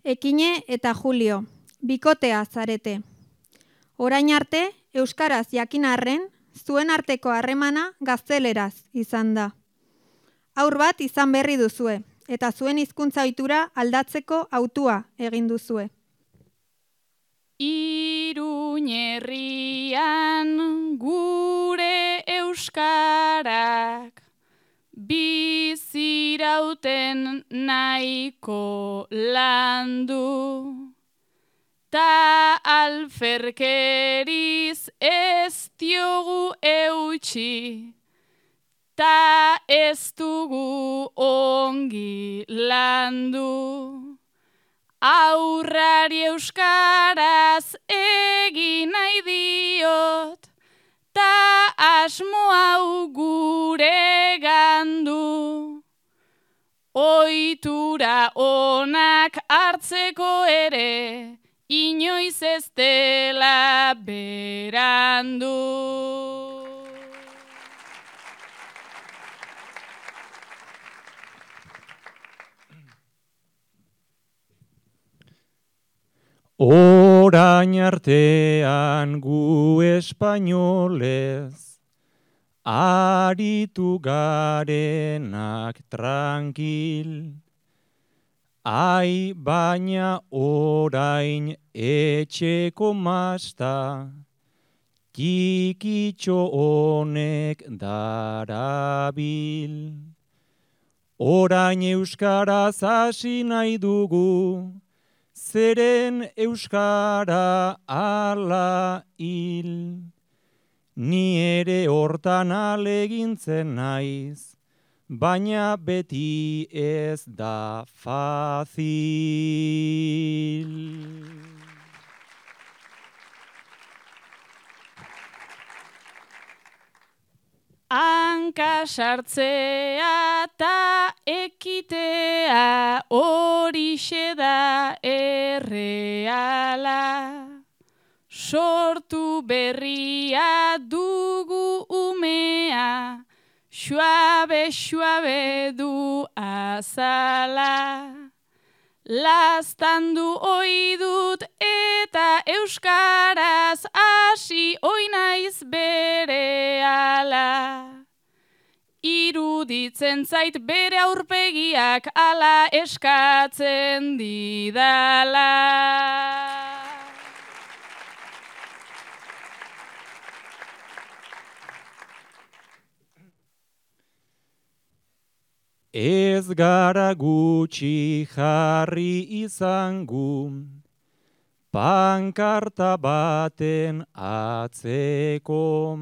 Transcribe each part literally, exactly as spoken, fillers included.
Ekine eta Julio, bikotea zarete. Orain arte, euskaraz jakin arren, zuen arteko harremana gazteleraz izan da. Haur bat izan berri duzue, eta zuen hizkuntza ohitura aldatzeko hautua egin duzue. Iruñerrian gure euskarak bizirauten nahiko landu, ta alferkeriz ez diogu eutxi, ta ez dugu ongi landu. Aurrari euskaraz egin nahi diot, ta asmo hau gure gandu. Ohitura onak hartzeko ere, inoiz ez dela berandu. Orain artean gu espainolez, aritu garenak tranquil, ai baina orain etxeko masta, txikitxo honek darabil. Orain euskaraz hasi nahi dugu, zeren euskara ala hil. Ni ere hortan alegintzen naiz, baina beti ez da fazil. Hanka sartzea ta ekitea horixe da erreala. Sortu berria dugu umea, suabe-suabe du azala. Laztandu ohi dut eta euskaraz hasi ohi naiz berehala. Iruditzen zait bere aurpegiak hala eskatzen didala. Ez gara gutxi jarri izangu, pankarta baten atzeko,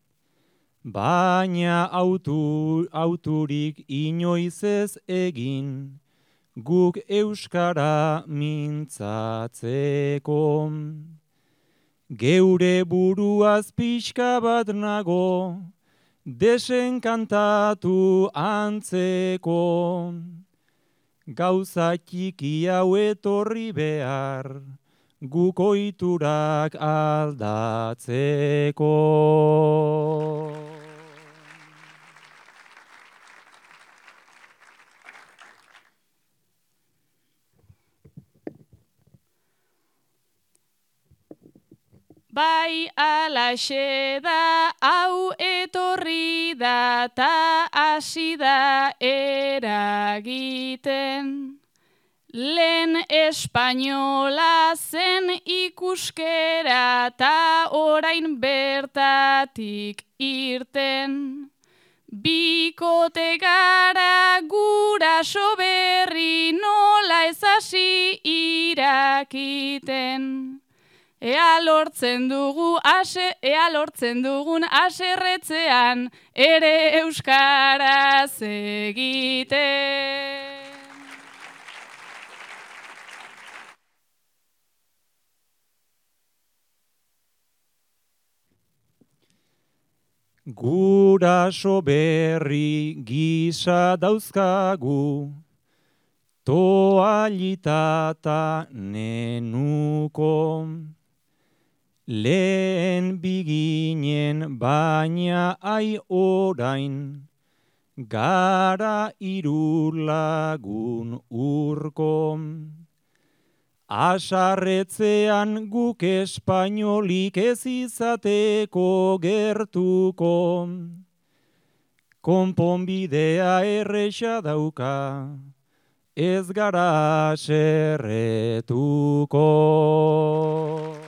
baina autu, auturik inoiz ez egin, guk euskara mintzatzeko. Geure buruaz pixka bat nago, desenkantatu antzeko, gauza txiki hau etorri behar, guk ohiturak aldatzeko. Bai alaxe da, hau etorri da, ta hasi da eragiten. Lehen espainola zen ikuskera, ta orain bertatik irten. Bikote gara guraso berri, nola ez hasi irakiten. Ea lortzen dugu ase, ea lortzen dugun haserretzean ere euskaraz egiten. Guraso berri gisa dauzkagu, toallitata nenuko. Lehen biginen baina ai orain, gara hiru lagun urko. Asarretzean guk espainolik ez izateko gertuko. Konponbidea erresa dauka, ez gara haserretuko.